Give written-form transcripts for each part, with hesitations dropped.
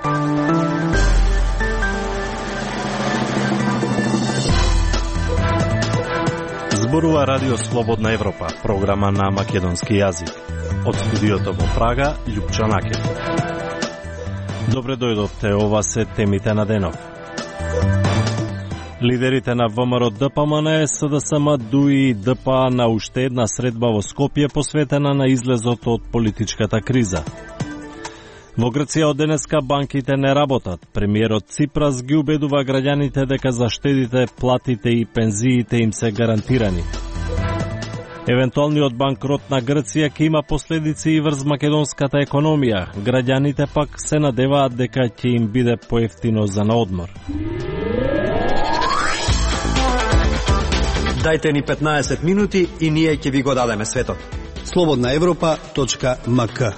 Зборува Радио Слободна Европа, програма на македонски јазик. Од студиото во Прага, Љупчо Накев. Добре дојдовте, ова се темите на денов. Лидерите на ВМРО ДПМН, СДСМ, ДУИ и ДПА на уште една средба во Скопје посветена на излезот од политичката криза. Во Грција од денеска банките не работат. Премиерот Ципрас ги убедува граѓаните дека заштедите, платите и пензиите им се гарантирани. Евентуалниот банкрот на Грција ќе има последици и врз македонската економија. Граѓаните пак се надеваат дека ќе им биде поевтино за на одмор. Дајте ни 15 минути и ние ќе ви го дадеме светот. slobodnaevropa.mk.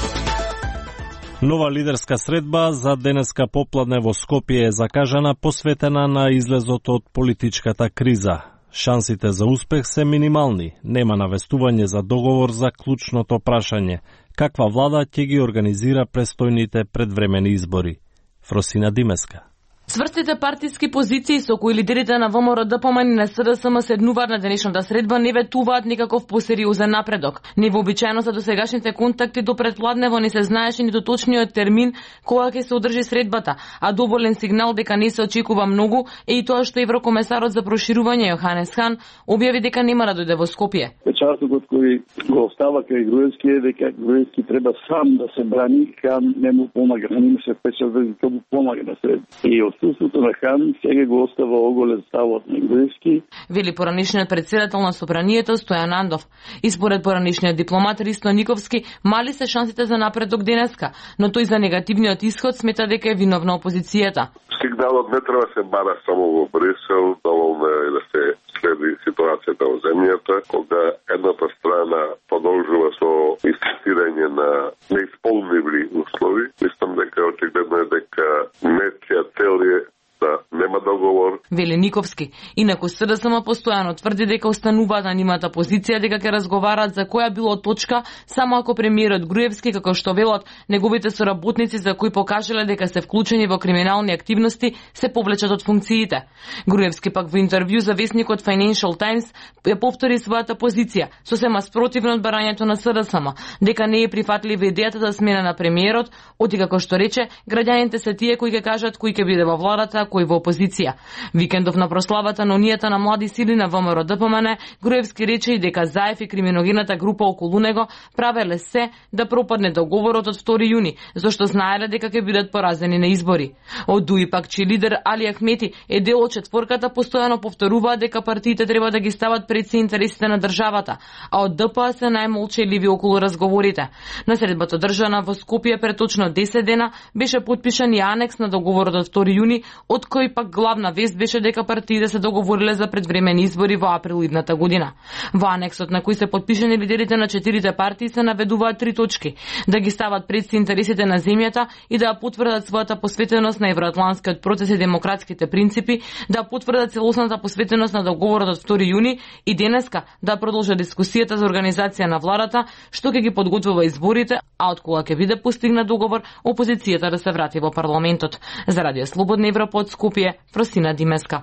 Нова лидерска средба за денеска попладне во Скопје е закажана, посветена на излезот од политичката криза. Шансите за успех се минимални. Нема навестување за договор за клучното прашање: каква влада ќе ги организира престојните предвремени избори. Фросина Димеска. Цврстите партиски позиции со кои лидерите на ВМРО ДПМН и на СДСМ седнуваат на денешната средба не ветуваат никаков посериозен напредок. Невообичаено за досегашните контакти до предпладнево не се знаеше ниту точниот термин кога ќе се одржи средбата, а доволен сигнал дека не се очекува многу е и тоа што еврокомесарот за проширување Јоханес Хан објави дека нема да дојде во Скопје. Печатокот кој го остава кај Груевски е дека Груевски треба сам да се брани, Хан не му помага, не му се печат дека му помага на средба. И отсутството на Хан сега го остава оголен ставот на Груевски. Вели поранишниот председател на Собранието Стојан Андов. И според поранишниот дипломат Ристо Никовски, мали се шансите за напредок денеска, но тој за негативниот исход смета дека е виновна опозицијата. Сигналот не треба се бара само во Брисел, доволно е да се следи ситуацијата во земјата, кога едната страна продолжува со инсистирање на неисполнливи услови. Мислам дека очигледно е дека нечија цел е да нема договор. Вели Никовски. Инаку СДСМ постојано тврди дека остануваат на нимата позиција дека ќе разговараат за која било точка само ако премиерот Груевски, како што велат неговите соработници за кои покажале дека се вклучени во криминални активности, се повлечат од функциите. Груевски пак во интервју за весникот Financial Times ја повтори својата позиција, сосема спротивно од барањето на СДСМ, дека не е прифатлива идејата за смена на премиерот, оти како што рече, граѓаните се тие кои ќе кажат кој ќе биде во владата, кој во опозиција. Викендов на прославата на Унијата на млади сили на ВМРО ДПМН, Груевски рече и дека Заев и криминогената група околу него правеле се да пропадне договорот од 2 јуни, зашто знаеле дека ќе бидат поразени на избори. Од ДУИ пак че лидер Али Ахмети е дел од четворката, постојано повторуваат дека партиите треба да ги стават пред се интересите на државата, а од ДПА се најмолчеливи околу разговорите. На средбата држана во Скопје пред точно 10 дена беше потпишан и анекс на договорот од 2 јуни, од кој пак главна вест беше дека партиите се договориле за предвремени избори во април идната година. Во анексот на кој се потпишани лидерите на 4 партии се наведуваат 3 точки: да ги стават пред се интересите на земјата и да потврдат својата посветеност на евроатлантскиот процес и демократските принципи, да потврдат целосната посветеност на договорот од 2 јуни и денеска да продолжат дискусијата за организација на владата, што ќе ги подготвува изборите, а од кога ќе биде постигнат договор, опозицијата да се врати во парламентот. За Радио Слободна Европа од Скопје, Фросина Димеска.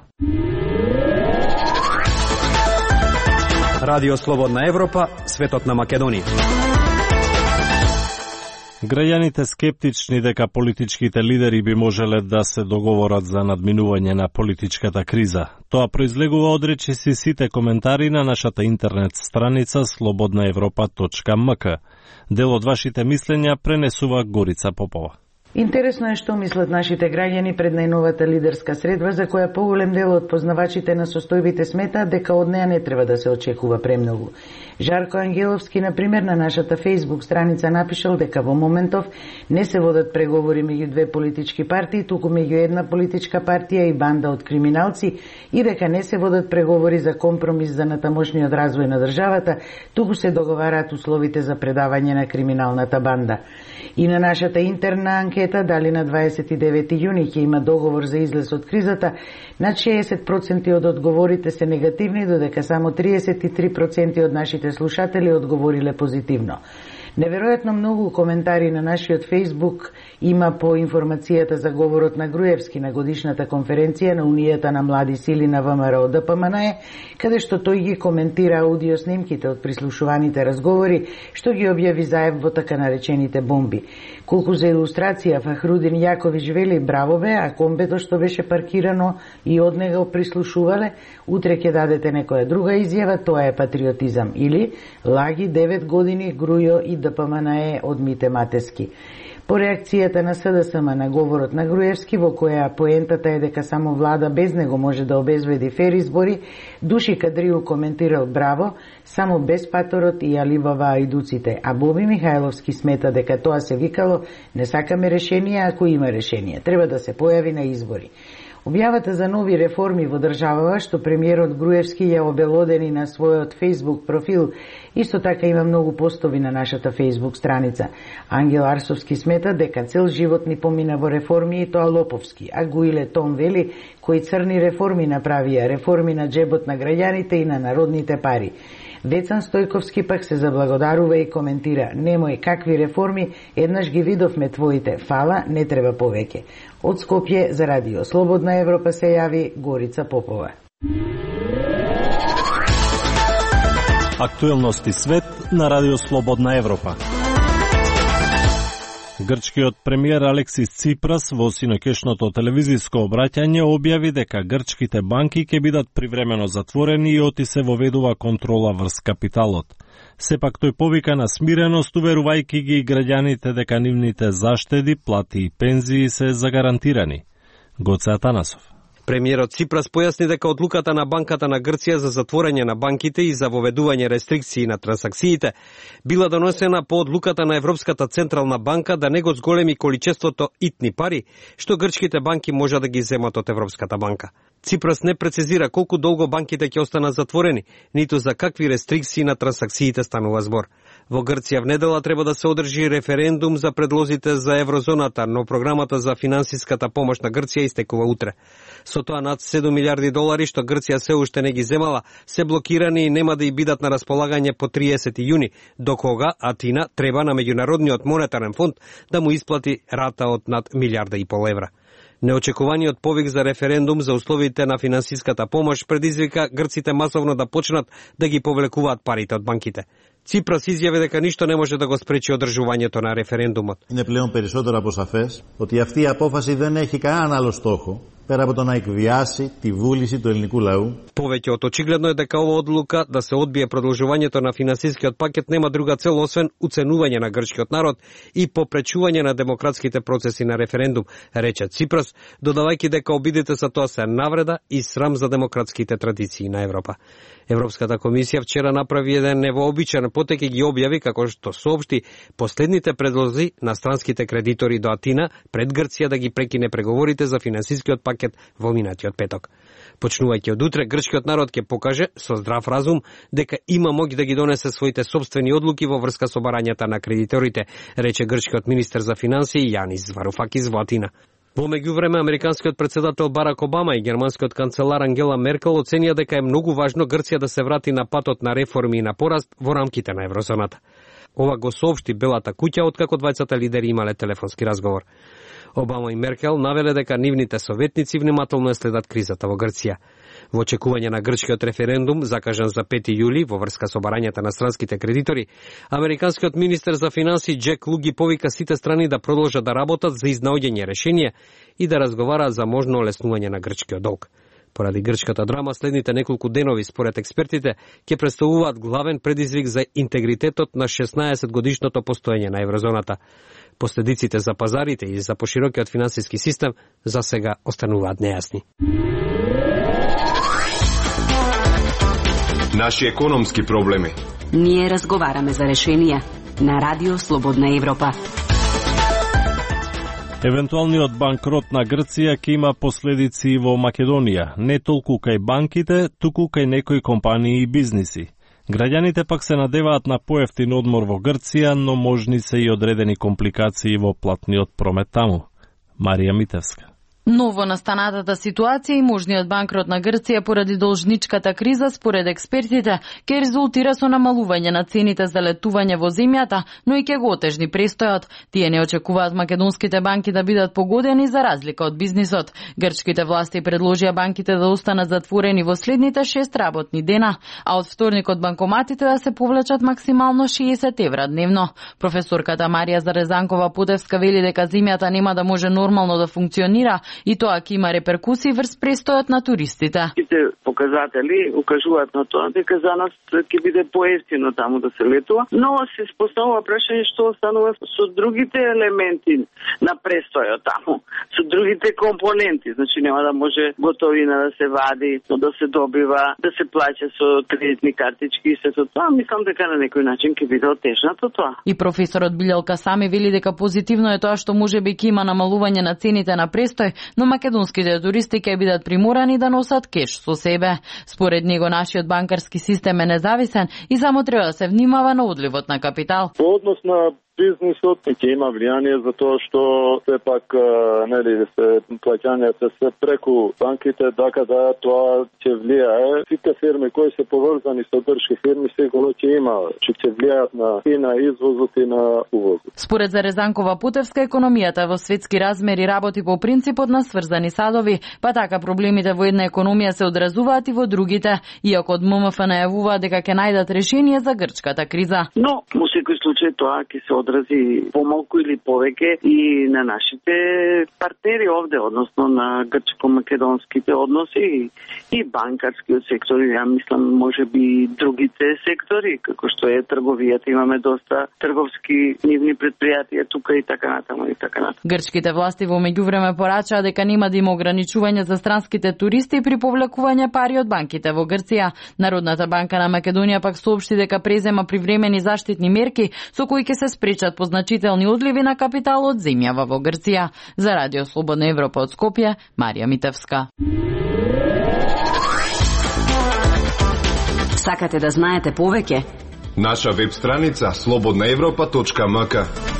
Радио Слободна Европа, светот на Македонија. Граѓаните скептични дека политичките лидери би можеле да се договорат за надминување на политичката криза. Тоа произлегува од речиси сите коментари на нашата интернет страница slobodnaevropa.mk. Дел од вашите мислења пренесува Горица Попова. Интересно е што мислат нашите граѓани пред најновата лидерска средба, за која поголем дел од познавачите на состојбите сметаат дека од неа не треба да се очекува премногу. Жарко Ангеловски, например, на нашата Facebook страница напишал дека во моментов не се водат преговори меѓу две политички партии, туку меѓу една политичка партија и банда од криминалци, и дека не се водат преговори за компромис за натамошниот развој на државата, туку се договараат условите за предавање на криминалната банда. И на нашата интерна анкета дали на 29 јуни ќе има договор за излез од кризата, над 60% од одговорите се негативни, додека само 33% од нашите слушатели одговориле позитивно. Неверојатно многу коментари на нашиот Facebook има по информацијата за говорот на Груевски на годишната конференција на Унијата на млади сили на ВМРО ДПМНЕ, каде што тој ги коментира аудио снимките од прислушуваните разговори, што ги објави заев во така наречените бомби. Колку за илустрација, Фахрудин Јакович вели браво бе, а комбето што беше паркирано и од него прислушувале, утре ќе дадете некоја друга изјава, тоа е патриотизам. Или лаги 9 години Грујо и ДПМНЕ од Мите Матески. По реакцијата на СДСМ на говорот на Груевски, во која поентата е дека само влада без него може да обезбеди фер избори, Души Кадриу коментирал браво, само без паторот и Аливава ајдуците, а Боби Михајловски смета дека тоа се викало не сакаме решение ако има решение, треба да се појави на избори. Објавата за нови реформи во државава, што премиерот Груевски ја обелодени на својот Facebook профил, исто така има многу постови на нашата Facebook страница. Ангел Арсовски смета дека цел живот ни помина во реформи и тоа лоповски, а Гуиле Том вели кои црни реформи направија, реформи на джебот на граѓаните и на народните пари. Вецан Стојковски пак се заблагодарува и коментира: немој какви реформи, еднаш ги видовме твоите, фала, не треба повеќе. Од Скопје за Радио Слободна Европа се јави Горица Попова. Актуелности свет на Радио Слободна Европа. Грчкиот премиер Алексис Ципрас во синоќешното телевизиско обраќање објави дека грчките банки ќе бидат привремено затворени и оти се воведува контрола врз капиталот. Сепак тој повика на смиреност, уверувајќи ги граѓаните дека нивните заштеди, плати и пензии се загарантирани. Гоце Атанасов. Премиерот Ципрас појасни дека одлуката на Банката на Грција за затворање на банките и за воведување рестрикции на трансакциите била донесена по одлуката на Европската централна банка да не го зголеми количеството итни пари што грчките банки може да ги земат од Европската банка. Ципрас не прецизира колку долго банките ќе останат затворени, ниту за какви рестрикции на трансакциите станува збор. Во Грција в недела треба да се одржи референдум за предлозите за еврозоната, но програмата за финансиската помош на Грција истекува утре. Со тоа над 7 милиарди долари што Грција се уште не ги земала, се блокирани и нема да и бидат на располагање по 30 јуни, до кога Атина треба на Меѓународниот монетарен фонд да му исплати рата од над 1,5 милиарда евра. Неочекуваниот повик за референдум за условите на финансиската помош предизвика грците масовно да почнат да ги повлекуваат парите од банките. Ципрас изјави дека ништо не може да го спречи одржувањето на референдумот. Είναι πλέον περισσότερο από σαφές ότι αυτή η απόφαση δεν έχει κανέναν άλλο στόχο πέρα από το να εκβιάσει τη βούληση του ελληνικού λαού. Повеќе од очигледно е дека ова одлука да се одбие продолжувањето на финансискиот пакет нема друга цел освен уценување на грчкиот народ и попречување на демократските процеси на референдум, рече Ципрас, додавајќи дека обидите за тоа се навреда и срам за демократските традиции на Европа. Европската комисија вчера направи еден невообичаен потек и ги објави како што соопшти последните предлози на странските кредитори до Атина пред Грција да ги прекине преговорите за финансискиот пакет во минатиот петок. Почнувајќи од утре, грчкиот народ ќе покаже со здрав разум дека има моќ да ги донесе своите собствени одлуки во врска со барањата на кредиторите, рече грчкиот министер за финансии Јанис Варуфакис во Атина. Во меѓувреме, американскиот председател Барак Обама и германскиот канцелар Ангела Меркел оценија дека е многу важно Грција да се врати на патот на реформи и на пораст во рамките на еврозоната. Ова го соопшти Белата куќа откако двајцата лидери имале телефонски разговор. Обама и Меркел навеле дека нивните советници внимателно следат кризата во Грција. Во очекување на грчкиот референдум, закажан за 5 јули во врска со барањата на странските кредитори, американскиот министер за финансии Джек Луги повика сите страни да продолжат да работат за изнаоѓање решение и да разговараат за можно олеснување на грчкиот долг. Поради грчката драма, следните неколку денови, според експертите, ќе представуваат главен предизвик за интегритетот на 16-годишното постоење на еврозоната. Последиците за пазарите и за поширокиот финансиски систем за сега остануваат нејасни. Наши економски проблеми. Ние разговараме за решенија на Радио Слободна Европа. Евентуалниот банкрот на Грција ќе има последици во Македонија, не толку кај банките, туку кај некои компании и бизниси. Граѓаните пак се надеваат на поевтин одмор во Грција, но можни се и одредени компликации во платниот промет таму. Марија Митевска. Ново настанатата ситуација и можниот банкрот на Грција поради должничката криза според експертите ќе резултира со намалување на цените за летување во земјата, но и ќе го отежни престојот. Тие не очекуваат македонските банки да бидат погодени за разлика од бизнисот. Грчките власти предложија банките да останат затворени во следните 6 работни дена, а од вторникот банкоматите да се повлечат максимално 60 евра дневно. Професорката Марија Зарезанкова-Путевска вели дека земјата нема да може нормално да функционира и тоа ќе има реперкусии врз престојот на туристите. Сите показатели укажуваат на тоа дека за нас ќе биде поевтино таму да се летува, но се поставува прашање што останува со другите елементи на престојот таму, со другите компоненти, значи нема да може готовина да се вади, да се добива, да се плаќа со кредитни картички и сето тоа. Мислам дека на некој начин ќе биде отежнато тоа. И професорот Билјалка Сами вели дека позитивно е тоа што можеби ќе има намалување на цените на престој, но македонските туристи ќе бидат приморани да носат кеш со себе. Според него нашиот банкарски систем е независен и само треба да се внимава на одливот на капитал. По однос на бизнисот ќе има влијание за тоа што сепак нели се плаќањата се преку банките, така да тоа ќе влијае. Сите фирми кои се поврзани со грчки фирми сигурно ќе има, ќе влијаат и на извозот и на увозот. Според Зарезанкова-Путевска, економијата во светски размери работи по принципот на сврзани садови, па така проблемите во една економија се одразуваат и во другите, иако од ММФ најавуваат дека ќе најдат решение за грчката криза. Но во секој случај тоа ќе се одрази помалку или повеќе и на нашите партнери овде, односно на грчко-македонските односи и банкарскиот сектор, ја мислам можеби другите сектори, како што е трговијата, имаме доста трговски нивни предпријатија тука и така натаму и така натаму. Грчките власти во меѓувреме порачаа дека нема да има ограничување за странските туристи при повлекување пари од банките во Грција. Народната банка на Македонија пак соопшти дека презема привремени заштитни мерки со кои ќе се спречат позначителни одливи на капитал од земјава во Грција. За Радио Слободна Европа од Скопје, Марија Митевска. Сакате да знаете повеќе? Наша веб страница slobodnaevropa.mk.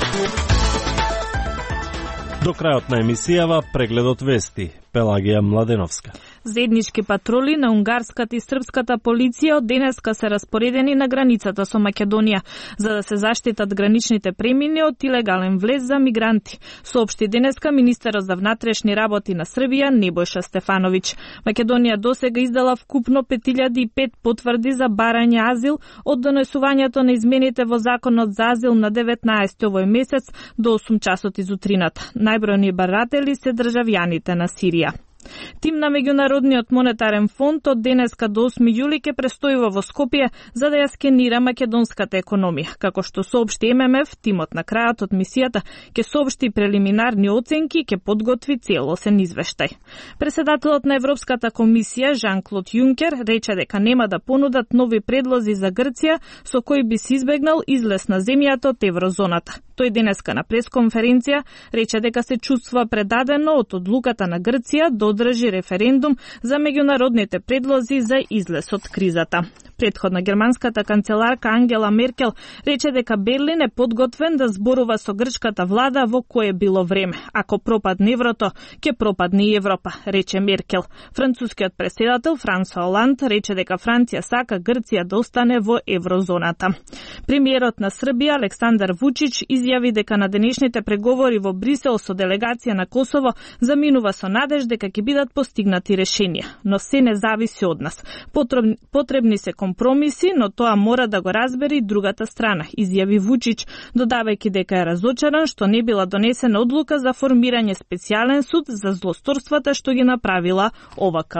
До крајот на емисијава прегледот вести. Пелагија Младеновска. Заеднички патроли на унгарската и српската полиција од денеска се распоредени на границата со Македонија, за да се заштитат граничните премини од илегален влез за мигранти, соопшти денеска министерот за внатрешни работи на Србија Небојша Стефановиќ. Македонија досега издала вкупно 5005 потврди за барање азил од донесувањето на измените во законот за азил на 19 овој месец до 8 часот изутрината. Најбројни баратели се државјаните на Сирија. Тим на Меѓународниот монетарен фонд од денеска до 8 јули ќе престојува во Скопје за да ја скенира македонската економија. Како што соопшти ММФ, тимот на крајот од мисијата ќе соопшти прелиминарни оценки и ќе подготви целосен извештај. Преседателот на Европската комисија Жан-Клод Јункер рече дека нема да понудат нови предлози за Грција со кои би се избегнал излез на земјата од еврозоната. Тој денеска на пресконференција рече дека се чувствува предадено од одлуката на Грција да одржи референдум за меѓународните предлози за излез од кризата. Предходна германската канцеларка Ангела Меркел рече дека Берлин е подготвен да зборува со грчката влада во кое било време. Ако пропадне еврото, ќе пропадне и Европа, рече Меркел. Францускиот преседател Франсуа Оланд рече дека Франција сака Грција да остане во еврозоната. Премиерот на Србија Александар Вучич изјави дека на денешните преговори во Брисел со делегација на Косово заминува со надеж дека ќе бидат постигнати решенија, но се не зависи од нас. Потребни се компромиси, но тоа мора да го разбере и другата страна, изјави Вучич, додавајќи дека е разочаран што не била донесена одлука за формирање специјален суд за злосторствата што ги направила ОВК.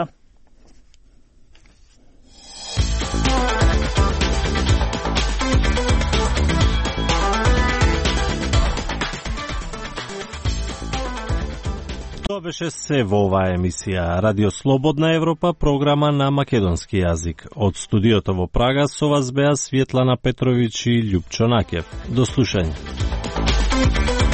Тоа беше се во оваа емисија. Радио Слободна Европа, програма на македонски јазик. Од студиото во Прага со вас беа Светлана Петровиќ и Љупчо Накев. До слушање.